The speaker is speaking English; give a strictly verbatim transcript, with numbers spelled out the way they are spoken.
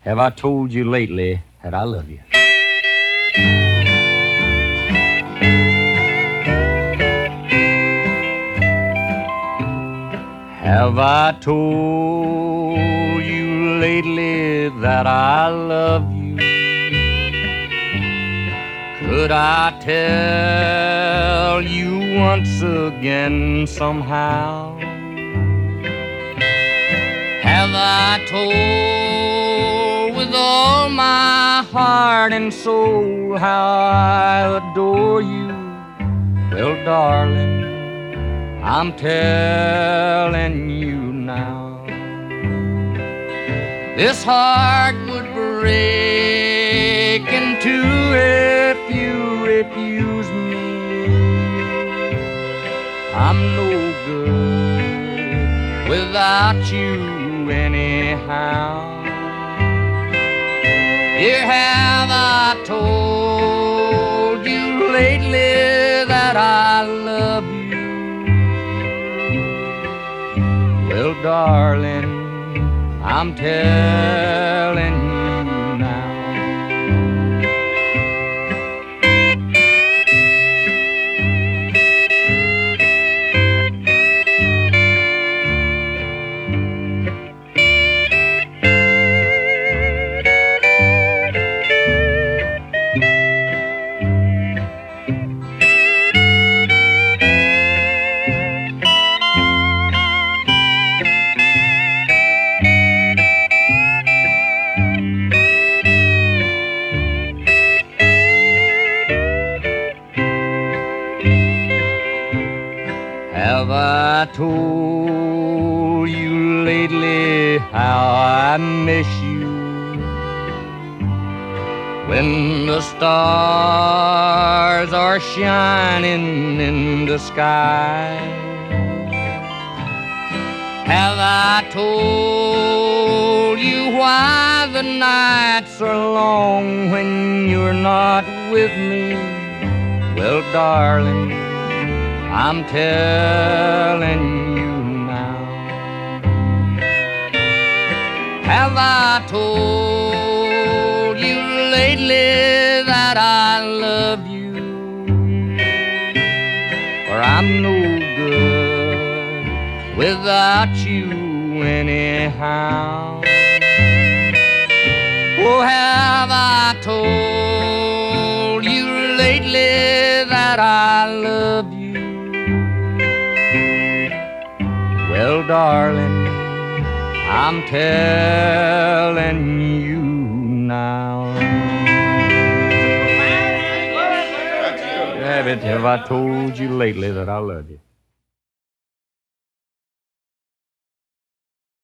Have I told you lately that I love you? Have I told you lately that I love you? Could I tell you once again somehow? Have I told with all my heart and soul how I adore you? Well, darling, I'm telling you now. This heart would break in two if you refuse me. I'm no good without you anyhow. Here have I told you lately that I love you. Well, darling, I'm telling you now. Have I told you lately how I miss you? When the stars are shining in the sky, have I told you why the nights are long when you're not with me? Well, darling, I'm telling you now. Have I told you lately that I love you? For I'm no good without you anyhow. Oh, have I told you lately that I love you? Well, darling, I'm telling you now. Have it, have I told you lately that I love you?